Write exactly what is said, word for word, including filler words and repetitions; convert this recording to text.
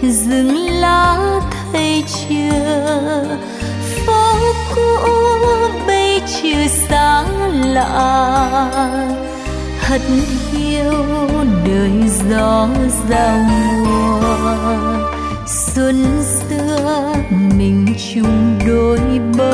rừng lá thay chưa, phố cũ bây chiều sáng lạ, hất hiu đời gió giao mùa. Xuân xưa mình chung đôi bờ,